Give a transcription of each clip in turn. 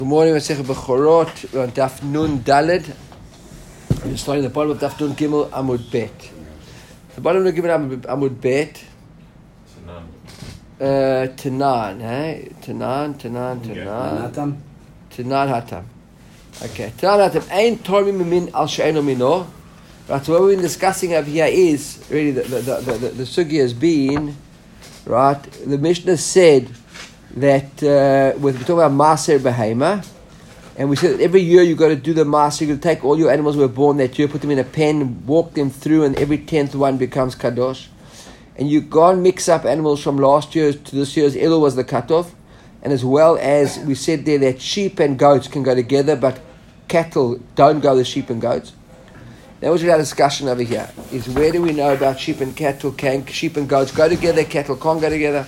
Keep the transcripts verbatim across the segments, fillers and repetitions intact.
Good morning, Masechet Bechorot. We're on Daf Nun Daled. We're starting at the bottom of Daf Nun Gimel Amud Bet. The bottom of Gimel Amud Bet. Uh, Tanan, eh? Tanan, Tanan, Tanan. Tanan Hatam. Okay. Tanan Hatam. Ein Tormi Mimin Al She'eno Mino. Right. So what we've been discussing over here is really the the the the, the, the sugi has been right. The Mishnah said that uh, we're talking about Maaser Behema, and we said that every year you got to do the Maaser. You got to take all your animals who were born that year, put them in a pen, walk them through, and every tenth one becomes Kadosh. And you can't mix up animals from last year's to this year's. Elul was the cutoff, and as well as we said there that sheep and goats can go together, but cattle don't go with sheep and goats. That was our discussion over here. Is where do we know about sheep and cattle? Can sheep and goats go together? Cattle can't go together.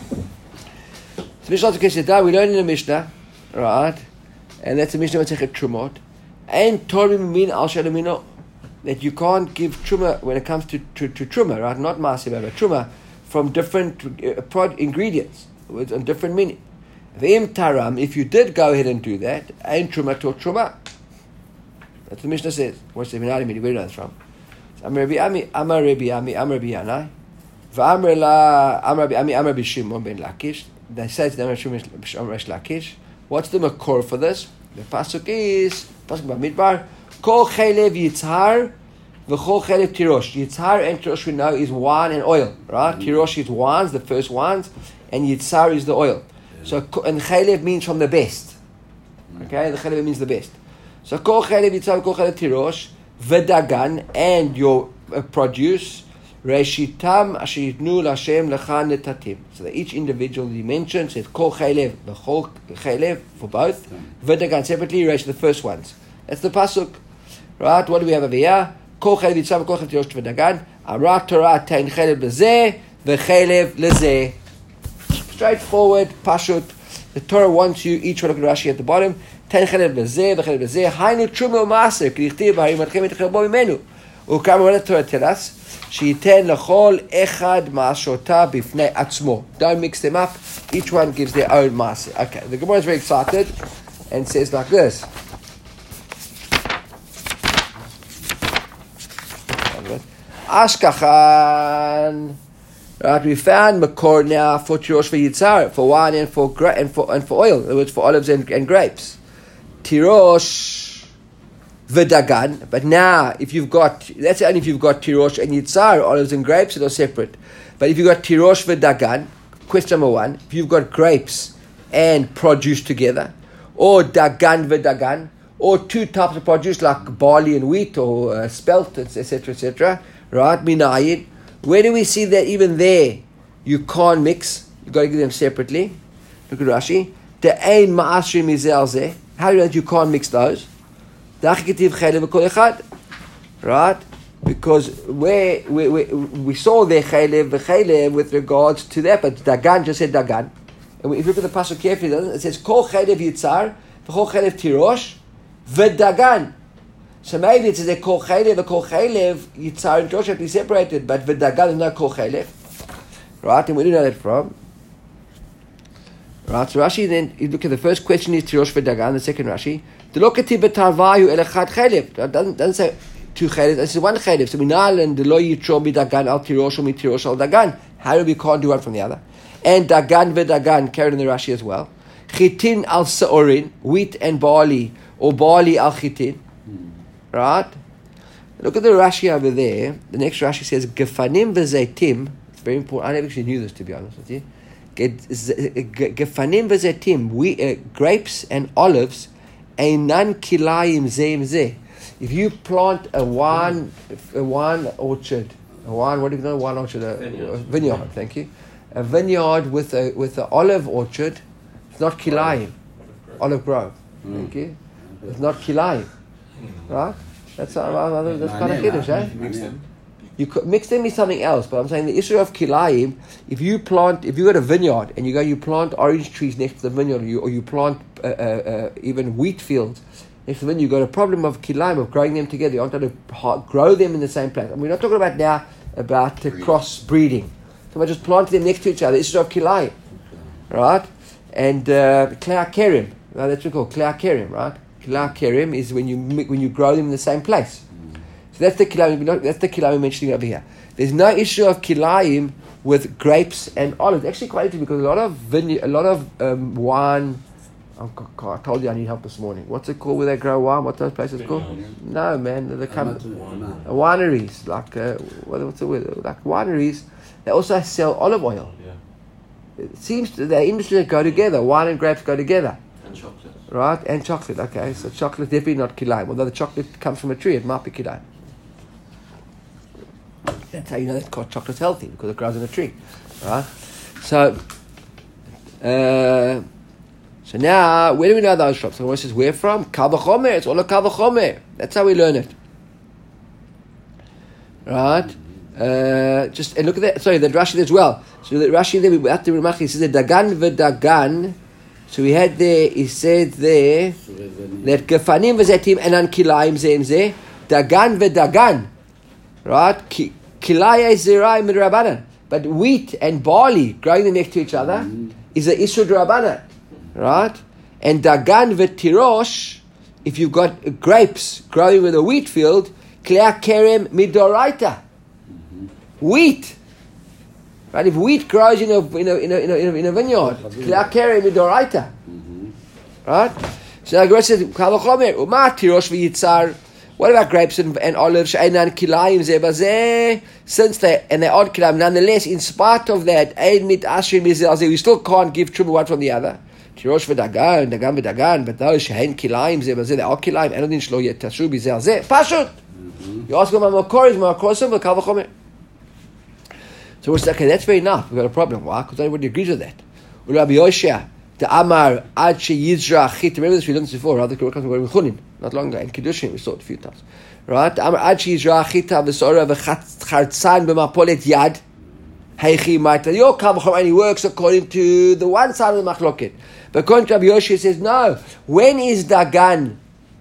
So Mishnah we learn in the Mishnah, right? And that's the Mishnah Masechet Trumot. And Torah Min Al She'eno that you can't give truma when it comes to, to, to truma, right? Not Maaser but truma from different uh, prod ingredients with a different meaning. V'im taram, if you did go ahead and do that, ain't truma to truma. That's what the Mishnah says. What's the Minari meaning? Where do you know that's from? Amar Rabbi Ami, Amar Rabbi Ami, Amar Rabbi Yanai, V'amar La, Amar Rabbi Ami, Amar Rabbi Shimon ben Lakish. They say to them, Lakish. What's the makor for this? The pasuk is pasuk Bamidbar. Kol chelev yitzhar, v'chol chelev tirosh. Yitzhar and tirosh we know is wine and oil, right? Mm-hmm. Tirosh is wines, the first wines, and yitzhar is the oil. Yeah. So and chelev means from the best. Okay, the chelev means the best. So kol chelev yitzhar, kol chelev tirosh, v'dagan and your uh, produce. Reshitam asher yitnu l'Hashem lecha netatim. So that each individually mentioned says kol chelev, the whole chelev for both, v'dagan separately. Resh the first ones. That's the pasuk, right? What do we have over here? Kol chelev yitzhar, kol chelev tirosh v'dagan. Amar Torah tein chelev lezeh v'chelev lezeh. Straightforward, pashut. The Torah wants you. Each one of Rashi at the bottom. Tein chelev lezeh v'chelev lezeh. Hainu truma u'maaser k'dichtiv b'harim adchem etchel bo mimenu. Ukam what the Torah tell us? Sheiten lechol echad ma'ashota bifnei atzmo. Don't mix them up. Each one gives their own maaser. Okay, the Gemara is very excited and says like this. Ashkachan. Right, we found makor now for tirosh v'yitzhar, for wine and for gra- and for and for oil. In other words, for olives and, and grapes. Tirosh. V'dagan, but now if you've got, that's only if you've got tirosh and yitzhar, olives and grapes, they're separate. But if you've got tirosh v'dagan, question number one, if you've got grapes and produce together, or dagan v'dagan, or two types of produce like barley and wheat, or uh, spelt, et cetera, et cetera, right? Minayin. Where do we see that even there you can't mix? You've got to give them separately. Look at Rashi. The ein ma'asri mizel zeh. How do you know that you can't mix those? Right? Because where we, we, we saw the chelev v'chelev with regards to that, but dagan just said dagan. And if you look at the pasuk carefully, it says kol chelev yitzhar v'chol chelev tirosh v'dagan. So maybe it says kol chelev v'kol chelev yitzhar and tirosh have to be separated, but v'dagan is not kol chelev. Right? And we do know that from. Right? So Rashi then, you look at the first question is tirosh v'dagan, the second Rashi. The lokati betarvayu elechad chelev. It doesn't doesn't say two chelev. It says one chelev. So we now learn the lo yitro midagan al tirosh or mitirosh al dagan. How do we can't do one from the other? And dagan v'dagan carried in the Rashi as well. Chitin al seorin, wheat and barley, or barley al chitin. Right. Look at the Rashi over there. The next Rashi says gefanim v'zeitim. It's very important. I never actually knew this, to be honest with you. Gefanim v'zeitim, we uh, grapes and olives. Einan kilayim zeim zeh. If you plant a wine, a wine orchard, a wine, what do you know, wine orchard, a vineyard. a vineyard, thank you, a vineyard with a with an olive orchard, it's not kilayim, olive grove, mm. thank you, it's not kilayim, right? That's uh, that's kind of kiddush, eh? You could mix them with something else, but I'm saying the issue of kilayim. If you plant, if you got a vineyard and you go, you plant orange trees next to the vineyard, or you, or you plant uh, uh, uh, even wheat fields next to the vineyard, you got a problem of kilayim, of growing them together. You aren't going to grow them in the same place. And we're not talking about now about uh, cross breeding. So I just planted them next to each other. The issue of kilayim, right? And uh, Klei Kerim, Right? That's what we call Kilai Kerim, right? Kilai Kerim is when you when you grow them in the same place. Mm. So that's the Kilayim, that's the Kilayim mentioning over here. There's no issue of Kilayim with grapes and olives. Actually quite interesting because a lot of vineyard, a lot of um, wine. Oh, God, I told you I need help this morning. What's it called where they grow wine? What's those places called? No, man, the come wineries, like uh, what's the word? Like wineries. They also sell olive oil. Yeah. It seems to, the industries go together. Wine and grapes go together. And chocolate. Right, and chocolate. Okay, so chocolate definitely not kilayim. Although the chocolate comes from a tree, it might be kilayim. That's how you know that chocolate's healthy because it grows in a tree, right? So. Uh, So now, where do we know those from? So it says, where from? Kal v'chomer. It's all a kal v'chomer. That's how we learn it. Right? Uh, just, and look at that. Sorry, the Rashi as well. So the Rashi there, we have to remember, he says, Dagan v'dagan. So we had there, he said there, that gefanim v'zetim enan kilayim ze in ze. Dagan v'dagan. Right? Kilaya zirai midrabanan. But wheat and barley growing next to each other is a isur drabanan. Right? And Dagan v'tirosh, if you've got grapes growing with a wheat field, Klea kerem midoraita. Wheat. Right? If wheat grows in a in a in a in a, in a vineyard, Klea kerem midoraita. Right? So the Gemara says, Kavachomer, Uma tirosh v'yitzar. What about grapes and, and olives? She'enan kilayim ze bazeh. Since they and they are kilayim, nonetheless, in spite of that, ein mit ashrim mizel ze, we still can't give truma one from the other. Tirosh v'dagan, dagan v'dagan, but those she'en kilayim ze bazeh, they are kilayim. Eno din shlo yetashu bizel ze. Pashut. You ask them about makor is makor of kavachomer. So we're saying, okay, that's very enough. We've got a problem. Why? Because everybody agrees with that. Rabbi Yoshia, the Amar ad sheyizra chit. Remember this? We learned this before. Rather, we come to Chunin not long ago. In Kiddushin, we saw it a few times. Right? Amar ad sheyizra chita v'sora v'chartzan b'mapolet yad. Heichi ma'ita. Your kavachomer only works according to the one side of the machloket. But according to Rabbi Yoshia, says no. When is dagan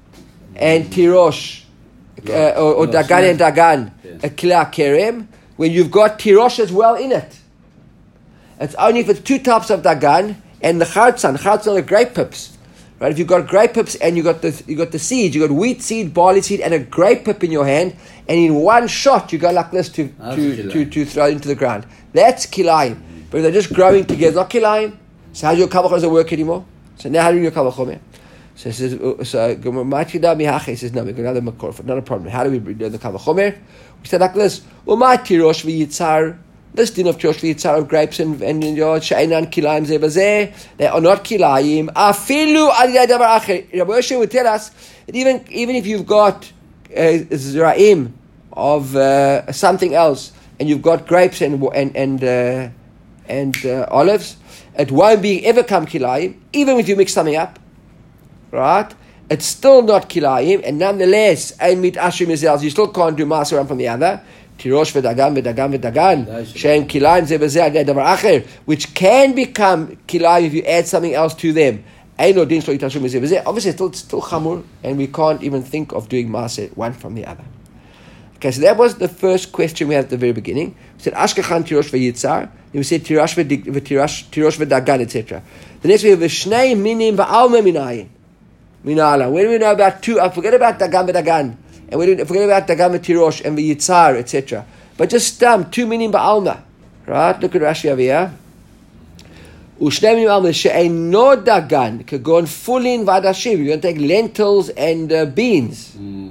and tirosh uh, or, or dagan and dagan a kila kerem? When you've got tirosh as well in it. It's only if it's two types of dagan and the chartzan. Chartzan are grape pips. Right? If you've got grape pips and you got the you got the seeds, you got wheat seed, barley seed, and a grape pip in your hand, and in one shot you go like this to to, to, to throw into the ground. That's kilayim. But if they're just growing together, not kilayim. So how do your kavachomer doesn't work anymore? So now how do you do your kavachomer? So it says, so he says, no, we've got another makor, not a problem. How do we do the kavachomer? We said like this, Umay tirosh v'yitzar, this din of tirosh v'yitzar of grapes and and your she'enan kilayim ze bazeh, they are not kilayim. Afilu adiyad davar acher. Rabbi Yoshe would tell us that even even if you've got uh, zraim of uh, something else and you've got grapes and and and uh, and uh, olives, it won't be ever come kilayim, even if you mix something up. Right? It's still not kilayim, and nonetheless, ein mit ashrim mizel, you still can't do maser one from the other. Tirosh v'dagan v'dagan v'dagan, she'en kilayim ze b'zeh adei davar acher, which can become kilayim if you add something else to them. Ein lo din shlo yitashru mizel b'zeh. Obviously, it's still, it's still chamur, and we can't even think of doing maser one from the other. Okay, so that was the first question we had at the very beginning. We said ashkechan tirosh v'yitzar. Then we said tirosh v'tirosh tirosh v'dagan, et cetera. The next we have v'shnei minim v'alme minayin. Minala. When do we know about two? I forget about dagan v'dagan, and we don't forget about dagan v'tirosh and v'yitzar, et cetera. But just stum two minim ba'alma, right? Look at Rashi over here. U'shnei minim ba'alma she'eino dagan kagon fulin v'adashim. You're going to take lentils and uh, beans.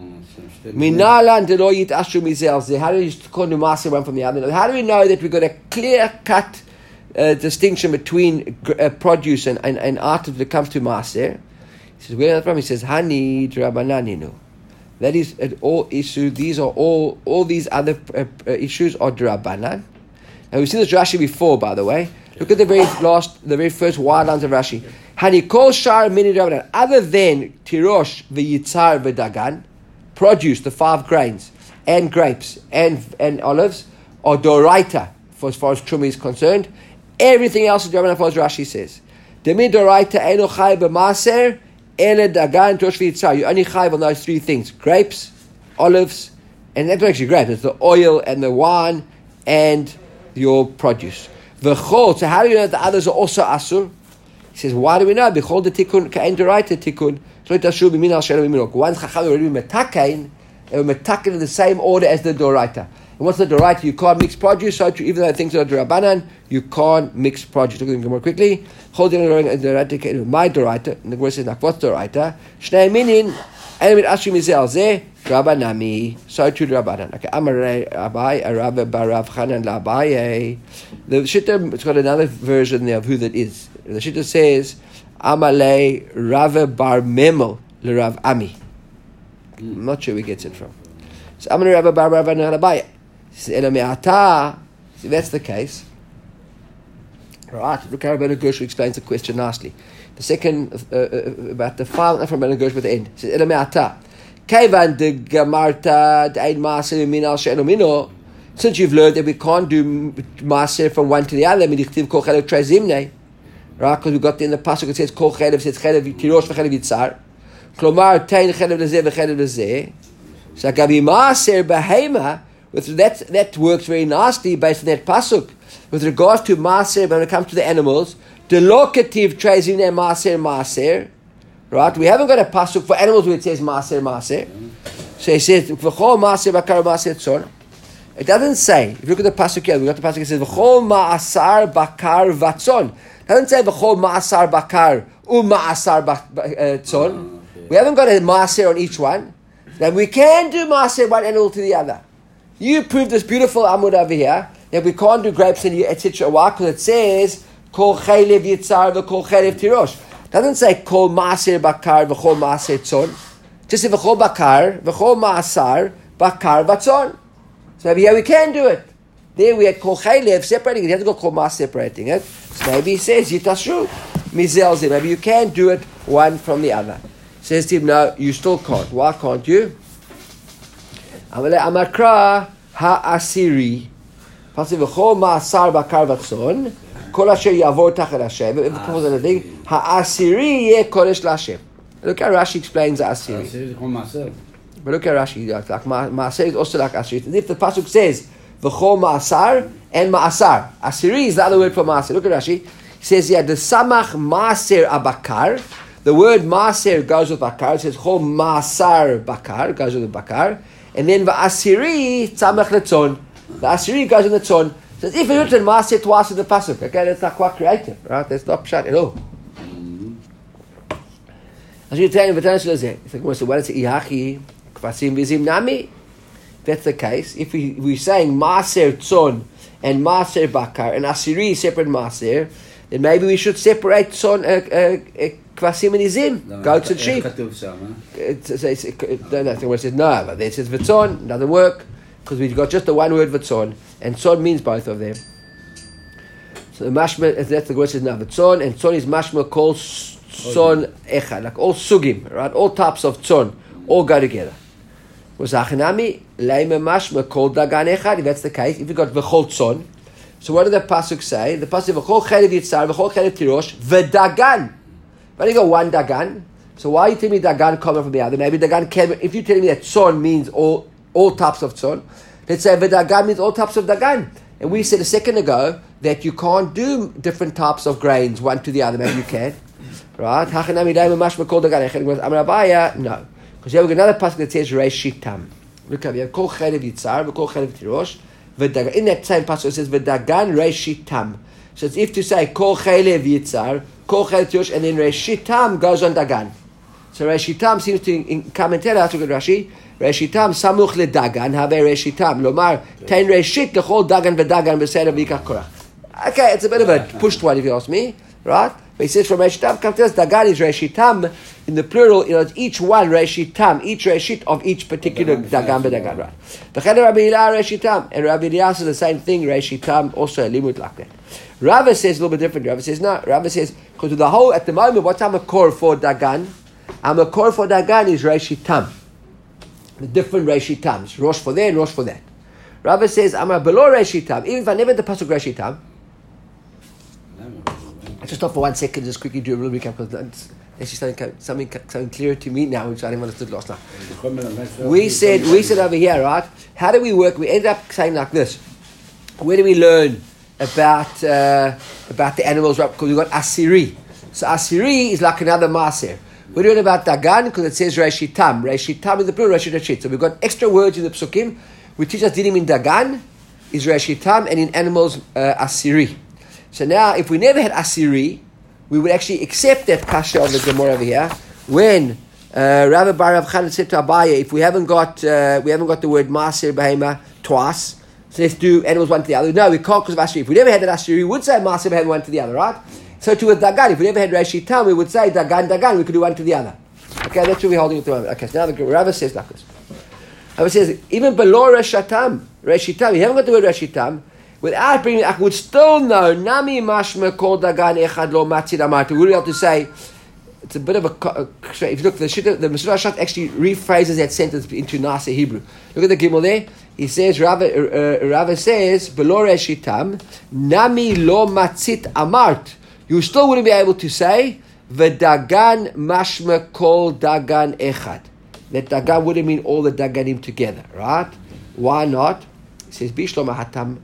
Minala and delo yitashru mizel. How do you call the master one from the other? How do we know that we've got a clear cut uh, distinction between uh, produce and and, and items that comes to master? He says, where from? He says, Hani drabananinu. That is at all issue. These are all all these other uh, uh, issues are drabanan. And we've seen this Rashi before, by the way. Look at the very last, the very first wide lines of Rashi. Hani kol shar mini drabanan. Other than tirosh v'yitzar v'dagan, produce the five grains and grapes and and olives are doraita for as far as truma is concerned. Everything else is drabanan, as far as Rashi says. Demi doraita eno chai b'maser. Ele dagan tirosh v'yitzar. You only chayv on those three things: grapes, olives, and that's actually grapes. It's the oil and the wine and your produce. V'chol. So how do you know that the others are also asur? He says, why do we know? Behold the tikkun ka'en deraita tikkun. So it should be min al she'enu minor. Once chacham already metakein, they were metakein in the same order as the doraita. And what's the doraita? You can't mix produce. So even though things are dorabanan, you can't mix produce. Look at them more quickly. Hold on, my doraita. And the Gemara says, what's doraita? Shnei minin. And with Ashim Izel Zeh, Rabbanami, so to Rabbanan. Okay, Amare Abai, Arabe Barav Chanan Labaye. The Shitta, it's got another version there of who that is. The Shitta says, Amale Rave Bar Memo, Le Rav Ami. I'm not sure where he gets it from. So Amale Rave Bar Rav Labaye. See, that's the case. Right, look how Rabbeinu Gershon explains the question nicely. The second, uh, uh, about the final from Rabbeinu Gershon at the end. He says, Ela me'ata, Kaivan de gamarta de'ein maaser min al she'enu mino. Since you've learned that we can't do maaser from one to the other, midichtiv kol chelev trezimne. Right, because we got there in the pasuk, it says, kol chelev, it says, chelev tirosh v'chelev yitzar. Klomar, tein chelev lezeh v'chelev lezeh. So, gabi maaser behema, that, that works very nicely based on that pasuk. With regards to maaser, when it comes to the animals, the locative tracing their maaser, maaser, right? We haven't got a pasuk for animals where it says maaser, maaser. So he says, v'chol maaser bakar maaser tzon. It doesn't say, if you look at the pasuk here, we got the pasuk, it says, v'chol maasar bakar vatzon. It doesn't say, v'chol maasar bakar u maasar tzon. We haven't got a maaser on each one. Then we can do maaser one animal to the other. You proved this beautiful amud over here, that we can't do grapes and et cetera. Why? Because it says kol chaylev yitzar v'kol chaylev tirosh. It doesn't say kol maaser bakar v'chol maaser tzon. Just say v'chol bakar v'chol maasar bakar v'tzon. So maybe here we can do it. There we had kol chaylev separating it. You have to go kol maas separating it. So maybe he says yitashu mizelze. Maybe you can do it one from the other. Says to him, no, you still can't. Why can't you? Amale amakra ha'asiri. Pasuk v'chol ma'asar bakar v'tzon, kol asher yavor tachat Hashem. Ha'asiri yeh kodesh l'Hashem. Look how Rashi explains the asiri. But look at Rashi. Like ma'asir is also like asiri. As if the pasuk says v'chol ma'asar and ma'asar. Asiri is the other word for ma'asir. Look at Rashi. He says here the samach ma'asir abakar. The word ma'asir goes with bakar. It says chol ma'asar bakar goes with bakar. And then v'asiri tzamach letzon. The asiri goes in the tzon. So if you written maaser twice in the pasuk, okay, that's not quite creative, right? That's not pshat at all. As you tell him, it's like, well, so what is it? Ihachi kvasim vizim nami. That's the case. If we we're saying maaser tzon and maaser bakar and asiri separate maaser, then maybe we should separate tzon, uh, uh, uh, kvasim and izim, goats and sheep. It says no, no. It says no, but it says v'tzon doesn't work. Because we've got just the one word v'tzon, and tzon means both of them. So the mashma, that's the word says now, v'tzon, and tzon is mashma called tzon echad, like all sugim, right? All types of tzon, all go together. Was achanami, leime mashma called dagan echad, if that's the case, if you've got v'chol tzon, so what did the pasuk say? The pasuk, v'chol chelev yitzar, v'chol chelev tirosh, v'dagan. But you got one dagan, so why are you telling me dagan coming from the other? Maybe dagan can, if you're telling me that tzon means all, all types of tzon. Let's say v'dagan means all types of dagan. And we said a second ago that you can't do different types of grains one to the other. Maybe you can. Right? No. Because you have another pasuk that says Reshitam. Look up, you have kol chelev yitzar, v'kol chelev tirosh, v'dagan. In that same pasuk it says v'dagan Reshitam. So it's if to say kol chelev yitzar, kol chelev tirosh, and then Reshitam goes on dagan. So Reshitam seems to come and tell us, look at Rashi, Reshitam samuch ledagan, have Reshitam. Lomar, ten Reshit, lechol dagan v'dagan b'seder v'yikach korach. Okay, it's a bit of a pushed one if you ask me, right? But he says from Reshitam, come to us, dagan is Reshitam, in the plural, you know, it's each one Reshitam, each Reshit of each particular dagan v'dagan, right? V'chen Rabbi Hillel Reshitam, and Rabbi Hillel says the same thing, Reshitam, also a limud like that. Rava says a little bit different. Rava says, no, Rava says, because the whole, at the moment, what's our core for dagan? Our core for dagan is Reshitam. The different Reshitams. Rosh for there and Rosh for that. Rava says, Amar below Reshitam. Even if I never the pasuk Reshitam. I just stop for one second, just quickly do a little recap because that's something, something, something clearer to me now, which I didn't understood last night. We said, we said over here, right? How do we work? We ended up saying like this. Where do we learn about uh, about the animals? Right? Because we've got Asiri. So Asiri is like another Maaser. We're doing about Dagan because it says Reshitam. Reshitam is the plural, Reshit Reshit. So we've got extra words in the Psukim. We teach us dinim in Dagan is Reshitam, and in animals uh, Asiri. So now, if we never had Asiri, we would actually accept that kasha of the Gemara over here. When uh, Rabbi Bar Rav Chanan said to Abaye, if we haven't got uh, we haven't got the word Maaser Behema twice, so let's do animals one to the other. No, we can't because of Asiri. If we never had that Asiri, we would say Maaser Behema one to the other, right? So too with Dagan, if we never had Reshitam, we would say Dagan, Dagan, we could do one to the other. Okay, that's what we're holding at the moment. Okay, so now the Rabbi says like this. Rabbi says, even below Reshitam, Reshitam, you haven't got the word Reshitam, without bringing it up, would still know, Nami Mashma called Dagan Echad Lo Matzid Amarti. We would be able to say, it's a bit of a, a if you look, the Shita, the Mesulah Shat actually rephrases that sentence into Nasa Hebrew. Look at the Gimel there. He says, Rava, uh, Rava says, below Reshitam, Nami Lo Matzit Amart. You still wouldn't be able to say, V'dagan mashma kol dagan echad. That dagan wouldn't mean all the daganim together, right? Why not? He says, Bishlom hatam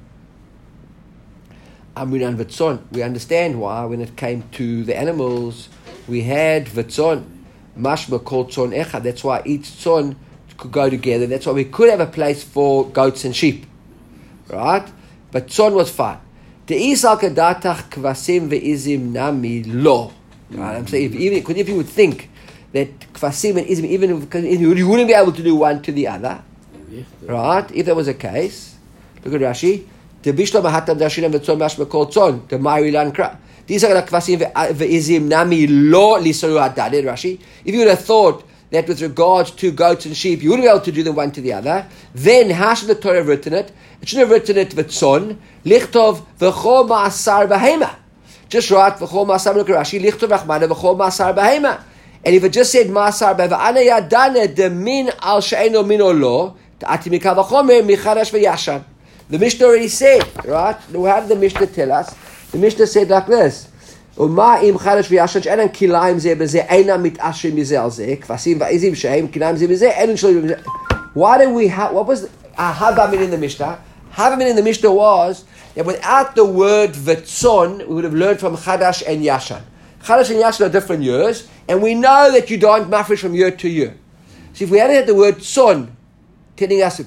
amrinan v'tzon. We understand why when it came to the animals, we had v'tzon, mashma kol tzon echad. That's why each tzon could go together. That's why we could have a place for goats and sheep, right? But tzon was fine. De'isal kadatach kvasim ve'izim nami lo. Right? I'm saying, if, even because if you would think that kvasim and izim, even if you wouldn't be able to do one to the other, right? If that was the case, look at Rashi. De'bishlo mahatam dashilam v'tzon mashma kol tzon. De'mari lan kra. These are kvasim ve'izim nami lo lisaru adadid. Rashi. If you would have thought that with regards to goats and sheep, you wouldn't be able to do them one to the other, then how should the Torah have written it? It should have written it v'tzon, lichtov v'chol ma'asar b'hema. Just right, v'chol ma'asar b'Rashi, lichtov rachmana v'chol ma'asar b'hema. And if it just said ma'asar b'hema, ana yadana de min al she'eno min o lo, ta'ati mikal v'chomer michadash v'yashan. The Mishnah already said, right? How did the Mishnah tell us? The Mishnah said like this. ומה אם חדש וישן שאינם כליים זה בזה, אינם מתעשרים מזה על זה, כבשים ועזים שהם כליים זה בזה, אינם שלמים מזה. Why did we have, what was the uh, Havamin in the Mishnah? Havamin in the Mishnah was that without the word v'tzon, we would have learned from Chadash and Yashan. Chadash and Yashan are different years, and we know that you don't mafresh from year to year. So if we hadn't had the word tzon, telling us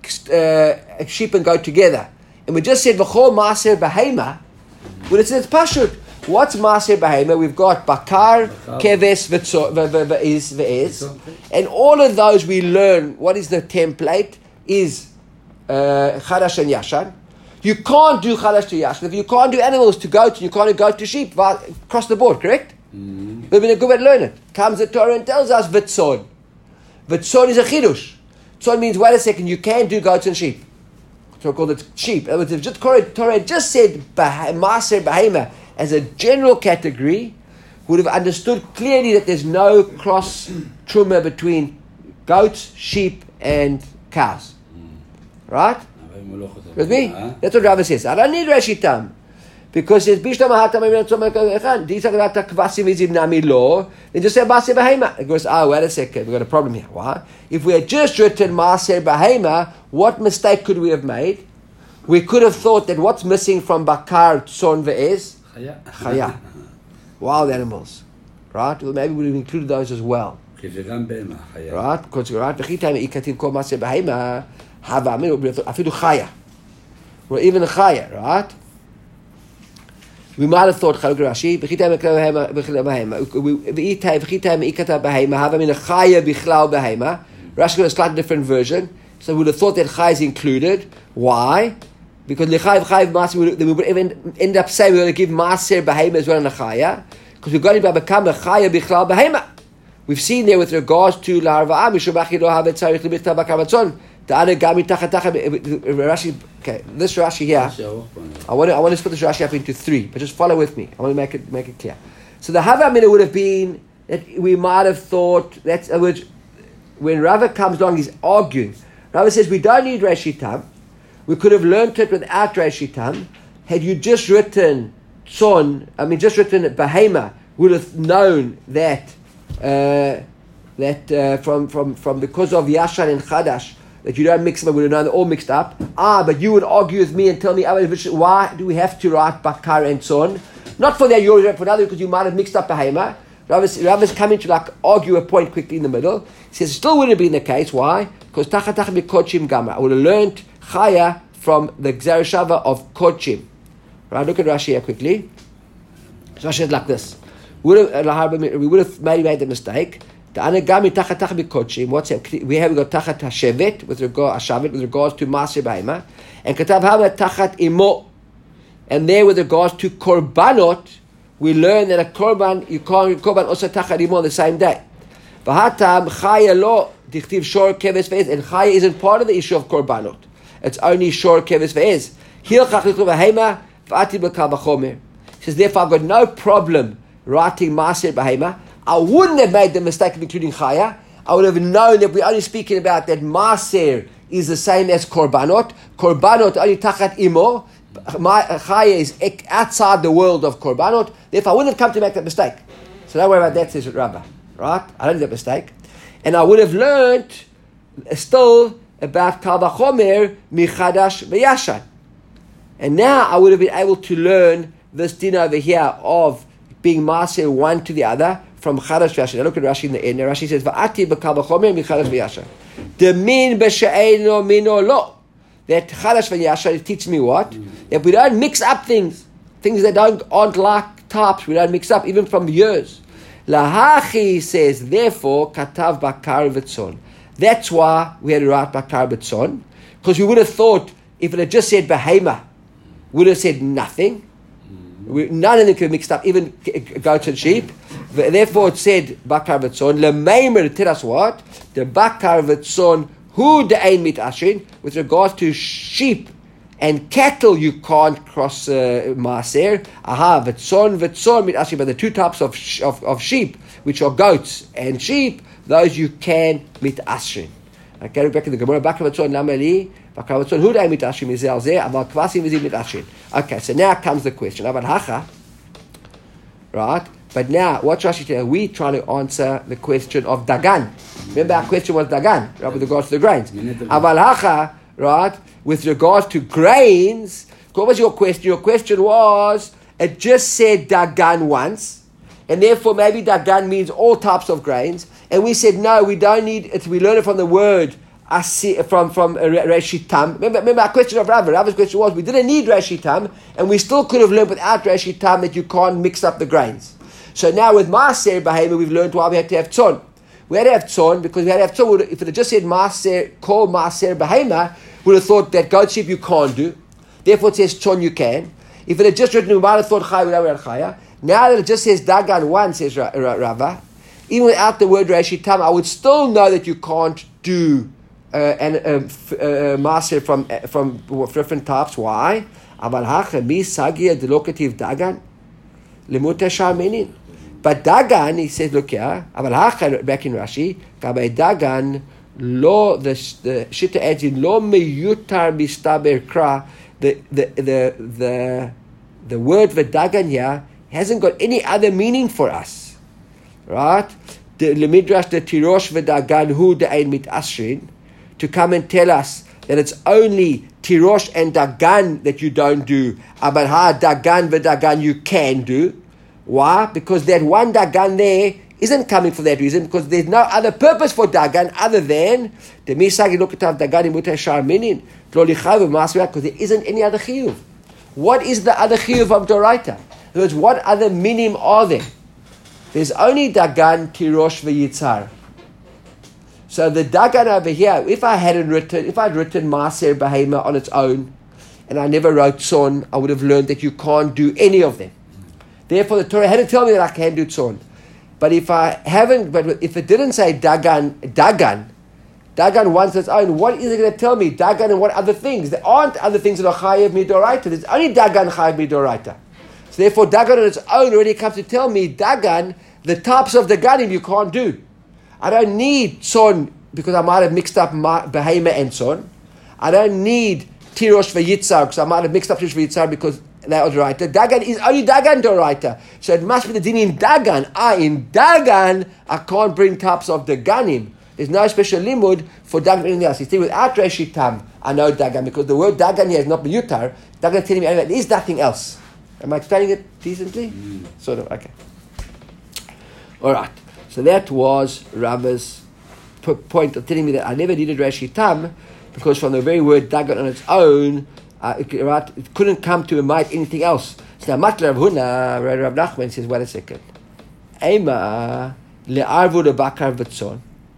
uh, sheep and goat together, and we just said v'chol maaser behema, well it's, it's pashut. What's Maaser Behema? We've got Bakar, Keves, Ve'iz, Ve'iz. And all of those we learn, what is the template, is uh, Chadash and Yashan. You can't do Chadash to Yashan. If you can't do animals to goats, you can't do goat to sheep, across the board, correct? Mm-hmm. We've been a good way to learn it. Comes the Torah and tells us V'tzon. V'tzon is a Chidush. Tzon means, wait a second, you can do goats and sheep. So we called it sheep. And if just Torah just said Maaser Behema, as a general category, would have understood clearly that there's no cross truma between goats, sheep, and cows. Right? With me? That's what Rava says. I don't need Reshitam. Because it's Bishlam Hatam, these are the Kvasim Izim Nami Lo, then just say Maaser Behema. It goes, oh, wait a second, we've got a problem here. Why? If we had just written Maaser Behema, what mistake could we have made? We could have thought that what's missing from Bakar, Tzon, Ve'ez? Chaya. Wild animals. Right? Well, maybe we would have included those as well. Right? Because right, v'chitayim ikativ kol maaser behema hava aminu afidu chaya. Or even a chaya, right? We might have thought chaluk Rashi v'chitayim ikativ behema v'chitayim ikativ behema hava aminu chaya bichlal behema. Rashi got a slightly different version, so we would have thought that chaya is included. Why? Because l'chayv chayv maaser, we would even end up saying we're going to give maaser behema as well in a chaya, because we're going to become a chaya bichlal behema. We've seen there with regards to larva'ah mishubachi lo havet tzarich l'michtav bakar matzon. Ta'ana gami tachatach. Rashi, okay, this Rashi here. I want to I want to split this Rashi up into three, but just follow with me. I want to make it make it clear. So the Havamina would have been that we might have thought that's which when Rava comes along, he's arguing. Rava says we don't need Reshitam. We could have learned it without Reshitam. Had you just written Tzon, I mean just written Behema, would have known that uh, that uh, from, from, from because of Yashan and Chadash, that you don't mix them, we would have known they're all mixed up. Ah, but you would argue with me and tell me, why do we have to write Bakar and Tzon? Not for that you're for another because you might have mixed up Behema. Rav is, Rav is coming to like argue a point quickly in the middle. He says it still wouldn't be in the case. Why? Because Tachat Tachat B'Kodshim Gamra. I would have learned Chaya from the Gzera Shava of Kodshim. Right? Look at Rashi here quickly. So Rashi says like this. We would have, we would have maybe made the mistake. The Anagami Tachat Tachat B'Kodshim. What's that? We have got Tachat Hashevet with regard Hashavet with regards to Maser Behema, and Katav Hava Tachat Imo. And there with regards to Korbanot, we learn that a korban, you can't korban also tachat imo on the same day. V'hatam chaya lo dichtiv shor keves ve'ez, and chaya isn't part of the issue of korbanot. It's only shor keves ve'ez. Hilchach lichlu v'hema v'ati b'kal v'chomer. He says, therefore I've got no problem writing maser b'hema. I wouldn't have made the mistake of including chaya. I would have known that we're only speaking about that maser is the same as korbanot. Korbanot only tachat imo. Chaya is outside the world of korbanot. Therefore, I wouldn't have come to make that mistake. So don't worry about that, says Rabbah. Right? I don't do that mistake. And I would have learned still about Kal Vachomer Michadash V'Yashan. And now I would have been able to learn this din over here of being Maser one to the other from Chadash V'Yashan. Now look at Rashi in the end. Rashi says, V'ati b'Kal Vachomer Michadash V'Yashan. Demin b'she'eno mino lo. That Chadash V'Yashan teaches me what? Mm. That we don't mix up things. Things that don't aren't like types. We don't mix up, even from years. Lahachi says, therefore, Katav Bakar V'Tzon. That's why we had to write Bakar V'Tzon. Because we would have thought, if it had just said Behema, we would have said nothing. Mm. We, none of them could have mixed up, even goats and sheep. Therefore, it said Bakar V'Tzon. Lemeimer, tell us what? The Bakar V'Tzon Who de'ein mit ashrin, with regards to sheep and cattle, you can't cross uh, maaser. Aha, v'tzon v'tzon mit ashrin, but the two types of, sh- of of sheep, which are goats and sheep, those you can mit ashrin. Okay, back in the Gemara, bakar v'tzon nameli, bakar v'tzon who de'ein mit ashrin mizel zeh, aval kvasim v'zim mit ashrin. Okay, so now comes the question. Aval hacha, right? But now, what's Rashi telling? We're trying to answer the question of Dagan. Remember our question was Dagan, right, with regards to the grains. Aval hacha, right, with regards to grains, what was your question? Your question was, it just said Dagan once, and therefore maybe Dagan means all types of grains. And we said, no, we don't need it. We learn it from the word, from, from Reshitam. Remember, remember our question of Rav. Rav's question was, we didn't need Reshitam, and we still could have learned without Reshitam that you can't mix up the grains. So now with Maaser Behema, we've learned why we had to have Tzon. We had to have Tzon because we had to have Tzon. If it had just said Maaser, call Maaser Behema, we would have thought that goat sheep you can't do. Therefore it says Tzon you can. If it had just written, we might have thought Chaya, we would have Chaya. Now that it just says Dagan one, says Rava, even without the word Reshitam, I would still know that you can't do uh, an, uh, f- uh, Maaser from, uh, from different types. Why? Aval hacha mi sagia delokativ Dagan lemuta sharmenin. But Dagan, he says, look here, back in Rashi, Kabay Dagan, lo, the the Shita adds in, lo meyutar mistaber kra, the the the the the word Dagan here hasn't got any other meaning for us. Right? The Midrash, the Tirosh v'Dagan hu de'ein mit asrin, to come and tell us that it's only Tirosh and Dagan that you don't do, but ha Dagan v'Dagan you can do. Why? Because that one Dagan there isn't coming for that reason, because there's no other purpose for Dagan other than the Misagi Lokatav Dagan Imutay Sharminin, because there isn't any other chiyuv. What is the other chiyuv of Doraita? In other words, what other minim are there? There's only Dagan, Tirosh, V'Yitzar. So the Dagan over here, if I hadn't written, if I'd written Maaser Behema on its own, and I never wrote Tzon, I would have learned that you can't do any of them. Therefore, the Torah had to tell me that I can do Tzon. But if I haven't, but if it didn't say Dagan, Dagan, Dagan once its own, what is it going to tell me? Dagan and what other things? There aren't other things that are Chayev Midoraita. There's only Dagan Chayev Midoraita. So therefore, Dagan on its own already comes to tell me, Dagan, the types of Daganim you can't do. I don't need Tzon because I might have mixed up Behema and Tzon. I don't need Tirosh V'Yitzar because I might have mixed up Tirosh V'Yitzar because that was right. Dagan is only Dagan Doraita. So it must be the din in Dagan. Ah, in Dagan, I can't bring types of Daganim. There's no special limud for Dagan or anything else. You see, without Reshitam, I know Dagan, because the word Dagan here is not Miyutar. Dagan is telling me there is nothing else. Am I explaining it decently? Mm. Sort of, okay. All right. So that was Rava's p- point of telling me that I never needed Rashi Tam because from the very word Dagan on its own, uh, it, right, it couldn't come to imitate anything else. So now, Matla Rav Huna, Rav Nachman says, wait a second. Ema le'arvu lebakar v'tzon.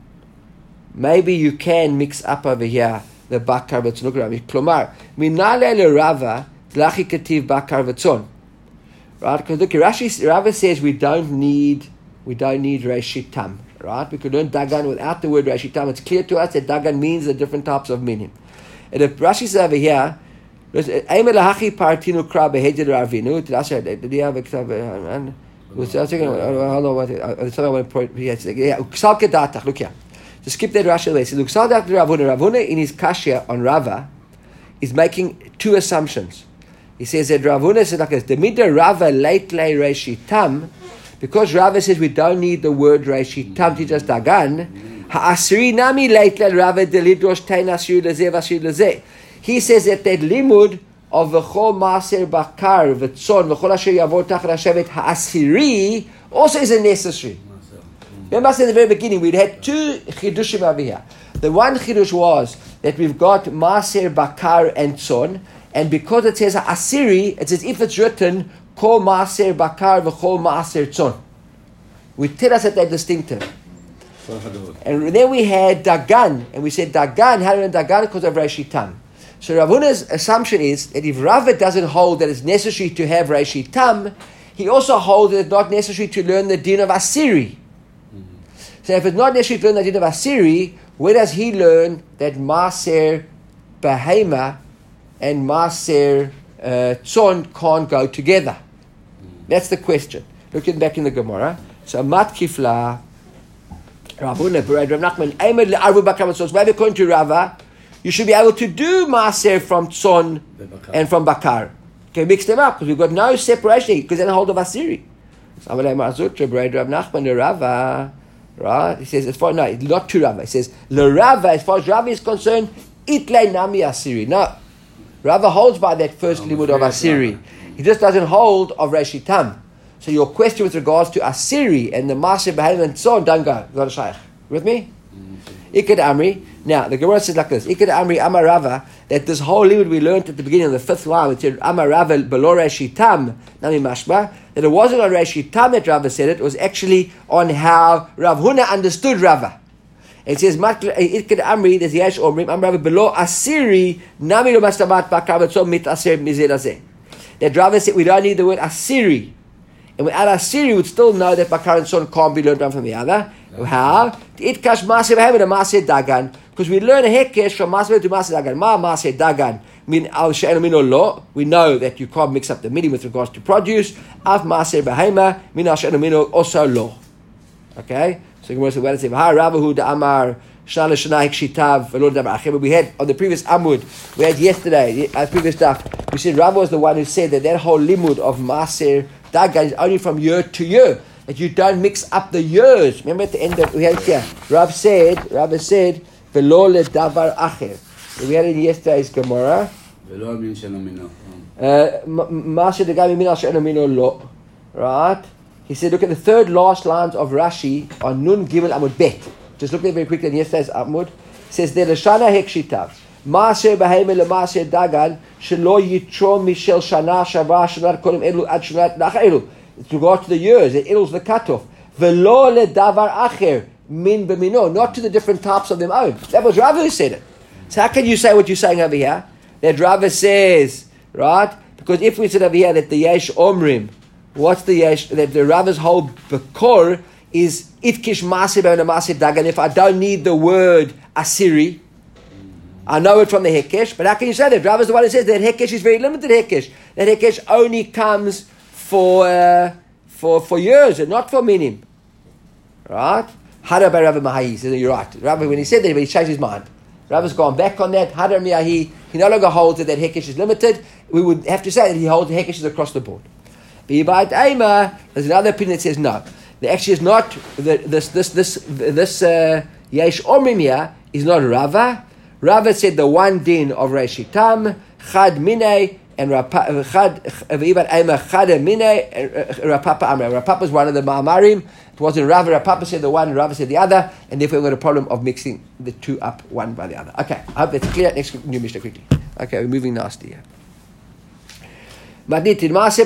Maybe you can mix up over here the bakar v'tzon. Look at it. Klomar, minale le'rava lachi kativ bakar v'tzon. Right? Because look, Rashi, Rava says we don't need we don't need Rashi Tam. Right? We could learn Dagan without the word Rashi Tam. It's clear to us that Dagan means the different types of meaning. And if Rashi says over here, Aim elahachi partinu kra behedir ravinu. Did I say? Did he have a kitab? Was I thinking? Hold on, what? Something I want to point. Yeah, uksal kedatach. Look here. To skip that Rashi away. So uksal kedatach Ravuna. Ravuna in his kashya on Rava is making two assumptions. He says that Ravuna says like this: the midda Rava late lay Rashi Tam, because Rava says we don't need the word Rashi Tam to just Dagan. Ha'asri nami late lay Rava delidrosh tein asri lezeh vasri lezeh. He says that that limud of v'chol maaser bakar v'tzon v'chol asher yavor tachar hashevet ha'asiri also isn't necessary. Remember I said at the very beginning we had two chidushim over here. The one chidush was that we've got maaser bakar and tzon, and because it says ha'asiri, it's as if it's written kol maaser bakar v'chol maaser tzon. We tell us that they're distinctive. And then we had Dagan, and we said Dagan, how do we know Dagan? Because of Rashi Tam. So Rav Huna's assumption is that if Rava doesn't hold that it's necessary to have Rashi Tam, he also holds that it's not necessary to learn the din of Asiri. Mm-hmm. So if it's not necessary to learn the din of Asiri, where does he learn that Maaser Behema and Maaser uh, Tzon can't go together? Mm-hmm. That's the question. Looking back in the Gemara. So Matkifla, Rav Huna, Rav Nachman, Eimed le'arvu bakar v'tzon. Maybe according to Rava, you should be able to do maaser from tzon and from bakar. Okay, mix them up because we've got no separation because they're the hold of asiri. So Rav Nachman Rava, right? He says as far no, not to Rava. He says the Rava, as far as Rava is concerned, itlay nami asiri. No, Rava holds by that first oh, limud of asiri. He just doesn't hold of Rashi Tam. So your question with regards to asiri and the maaser behavior and tzon don't go. You got a shaykh with me? Ikad Amri. Now, the Gemara says like this. Ikad Amri Amar Rava, that this whole limud we learned at the beginning of the fifth line, which said Amar Rava below Rashi Tam, Nami Mashma, that it wasn't on Rashi Tam that Rava said it, it was actually on how Rav Huna understood Rava. It says, Ikad Amri, there's Yesh Omrim, Amar Rava below Asiri, Nami lo Mastamat Bakar V'tzom mit Aser Mizeh Lazeh. That Rava said we don't need the word Asiri. And without Asiri, we would still know that Bakar and Son can't be learned one from the other. How? Itkash Maaser Behemoth and Maaser Dagan. Because we learn a hekesh from Maaser to Maaser Dagan. Ma Maaser Dagan min al she'enu min lo. We know that you can't mix up the meaning with regards to produce. Av Maaser Behemoth min al she'enu min also lo. Okay? So you can say, well, say, Ha Ravahu da Amar Shana Shana Hikshitav V'lo Davar Acher. But we had on the previous Amud, we had yesterday, the previous stuff, we said Rava was the one who said that that whole limud of Maaser Dagan is only from year to year. That you don't mix up the years. Remember at the end of we had it here. Rav said, Rav said, "Velo le davar acher." We had it in yesterday's Gemara. Velo min sheno mino. Ma shedagami min al sheno mino lo. Right? He said, look at the third last lines of Rashi on Nun Gimel Amud Bet. Just look at it very quickly in yesterday's Amud. It says there Lashana Hekshitav. Maaser Behemel le Maaser Dagan shelo yitrom mishel shana shava shanat kolim elu ad shanat nach elu. With regard to the years, it ills the cutoff. Velo le davar acher min b'mino, not to the different types of them own. That was Rava who said it. So how can you say what you're saying over here? That Rava says, right? Because if we said over here that the Yesh Omrim, what's the Yesh, that the Rava's whole Bekor is Itkish Maaser and Maaser Dagan. If I don't need the word Asiri, I know it from the Hekesh, but how can you say that? Rava's the one who says that Hekesh is very limited Hekesh. That Hekesh only comes for uh, for for years and not for minim, right? Hadar by Rabbi Mahi says you're right. Rabbi, when he said that, he changed his mind. Rabbi's gone back on that. Hadar Miyahi, he no longer holds that, that Hekesh is limited. We would have to say that he holds Hekesh across the board. B'Yibayit Eima, there's another opinion that says no. That actually is not the, this this this this uh, Yesh Omrim here is not Rava. Rava said the one din of Rashi Tam Chad Minei and Rapapa Rapapa is one of the Ma'amarim. It wasn't Rav. Rapapa said the one, and Rav said the other, and therefore we've got a problem of mixing the two up one by the other. Okay, I hope that's clear. Next new Mishnah quickly. Okay, we're moving nasty here. So now we've got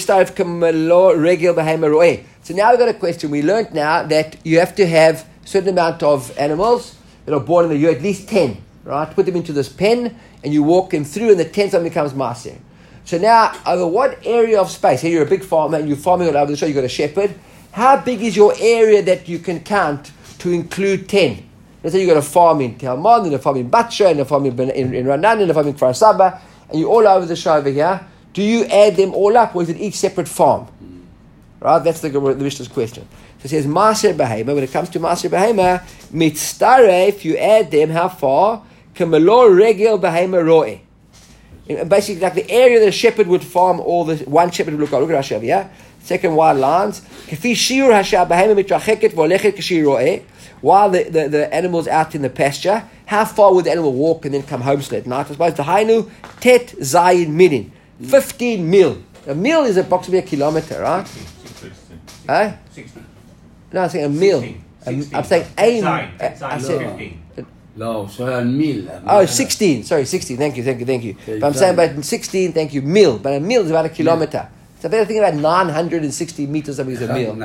a question. We learned now that you have to have a certain amount of animals that are born in the year, at least ten, right? Put them into this pen, and you walk them through, and the tenth one becomes Maaseh. So now, over what area of space, here you're a big farmer, and you're farming all over the show, you've got a shepherd, how big is your area that you can count to include ten? Let's say you've got a farm in Telmon, and a farm in Batsha, and a farm in, in, in Ranan, and a farm in Kfar Saba, and you're all over the show over here. Do you add them all up, or is it each separate farm? Right, that's the, the Mishnah's question. So it says, Maaser Behema, when it comes to Maaser Behema, Mitztare, if you add them, how far? Kamalor Regel Behema Roe. Basically, like the area that a shepherd would farm, all the one shepherd would look at. Look at Hashav, yeah? Second wide lines. Kafi Shir Hashav Behema Mitracheket Volechet Kashir Roe. While the, the, the animal's out in the pasture, how far would the animal walk and then come home at night? I suppose the Hainu Tet Zayin Minin. fifteen mil. A mil is approximately a kilometer, right? Huh? sixty. No, I'm saying a mil. I'm, I'm saying a mil. I said no, so a mil. Oh, sixteen. Sorry, sixteen. Thank you, thank you, thank you. But I'm saying about sixteen, thank you, mil. But a mil is about a kilometer. So they're thinking about nine hundred sixty meters, something is a mil.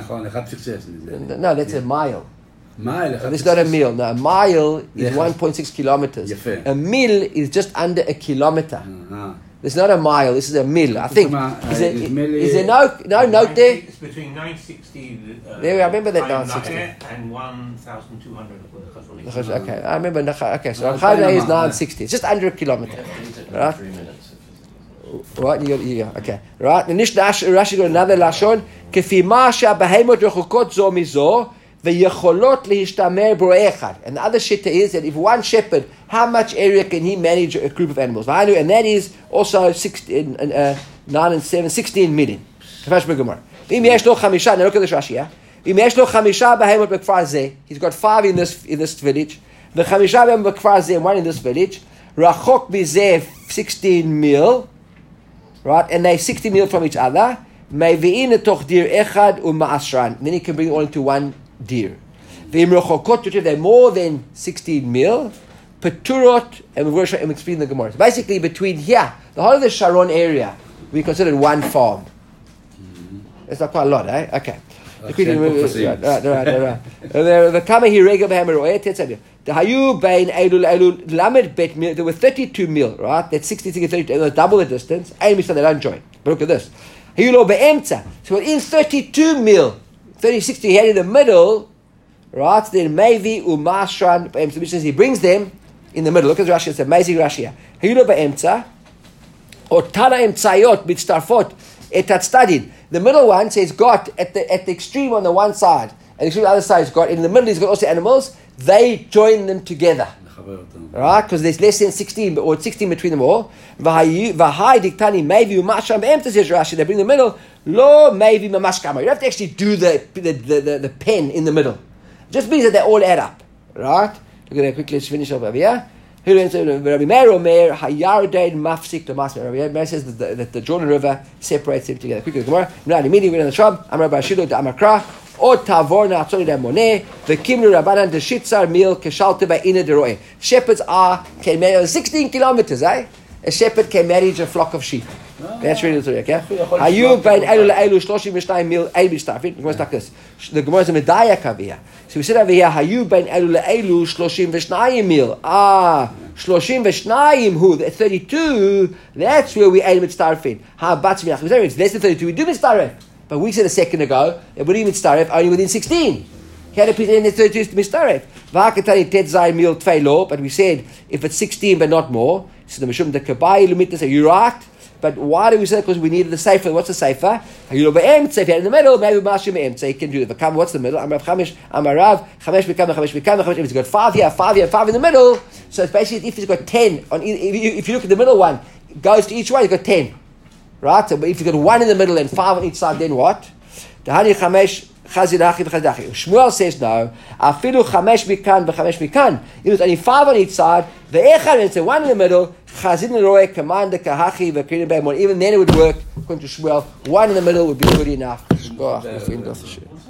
No, that's a mile. Mile. It's not a mil. No, a mile is one point six kilometers. A mil is just under a kilometer. It's not a mile. This is a mil. I think. Is there, is there no no note there? It's between nine sixty. Uh, there, I remember that nine sixty and one thousand two hundred. Okay, I remember. Okay, so Chayna is nine sixty. It's just under a kilometer, right? Three minutes. Right, you got, you got, okay, right. And this Rashi got another lashon. Kefi ma she'abahemot rechokot zo mizo. And the other shitta is that if one shepherd, how much area can he manage a group of animals? And that is also sixteen, uh, nine and seven, sixteen million. Now look at this Rashi, yeah? He's got five in this in this village. The chamisha and one in this village. Rachok bizeh sixteen mil, right? And they're sixteen mil from each other. Then he can bring it all into one deer. They're more than sixteen mil. Peturot, and we're going to explain the Gemara. Basically, between here, the whole of the Sharon area, we consider one farm. It's not quite a lot, eh? Okay. The Kama here, the Hayu Bain Elul Elul Lamed Bet Mil. There were thirty-two mil, right? That's sixty-six and thirty-two. Double the distance. Amy said they don't join. But look at this. Hayulo Be'emtza. So in thirty-two mil. thirty, sixty, he had in the middle, right? Then Mevi Umashran, which says he brings them in the middle. Look at Rashi, it's amazing Rashi here. Hayulo Be'emtza, or Tana Emtsayot, Bitstarfot, Etat Stadin. The middle one says got at the at the extreme on the one side, and the extreme on the other side is got. In the middle, he's got also animals. They join them together. Right? Because there's less than sixteen, or sixteen between them all. V'hai diktani maybe umasham be'emtza says Rashi. They bring the middle. Lo maybe mamashkama. You don't have to actually do the the, the, the, the pen in the middle. It just means that they all add up. Right? Look at that quickly. Let's finish up over here. Rabbi Meir Omer Hayardain Mafsik to Masmer. Rabbi Meir says that the, that the Jordan River separates them together. Quickly, Gemara. Now, immediately we're in the Shab. Amar Bashido de Amakra. Or Tavorna Atzoni de Moneh. The Kimru Rabbanan de Shitzar Mil Keshalte by Ina de Roe. Shepherds are can manage sixteen kilometers, eh? A shepherd can manage a flock of sheep. Ah, that's really the story, okay? Hayub bein elu le'elu shloshim v'shnayim mil eight b'starfin. The Gemara is like this. The Gemara is a medaya over here. So we said over here, Hayub bein elu le'elu shloshim v'shnayim mil. Ah, shloshim v'shnayim hu. thirty-two. That's where we aim at starfin. Ha batz v'nach. It's less than thirty-two. We do mitzaref. But we said a second ago, that we didn't mitzaref only within sixteen. He had to put in the thirty-two to mitzaref. V'hakatani tet zay mil tvei lo. But we said, if it's sixteen but not more, so the Mishum, the Kabai, Lumitas, say, you're right. But why do we say that? Because we needed the Sefer. What's the Sefer? You know, Be'em, Sefer in the middle, maybe Mashim Be'em. So you can do it. But what's the middle? Amrav Chamish, Amarav, Chamesh Bekam, Chamesh Bekam, Chamesh. If he's got five here, five here, five in the middle. So it's basically, if he's got ten, on if you, if you look at the middle one, it goes to each one, he's got ten. Right? So if you've got one in the middle and five on each side, then what? Dahani chamesh chazirachi v'chazirachi. Shmuel says no. Afilu chamesh mikan v'chamesh mikan. It was only five on each side. Ve'echad, and so one in the middle. Chazin roe command the kahachi v'kirin be'emon. Even then it would work. According to Shmuel, one in the middle would be good enough.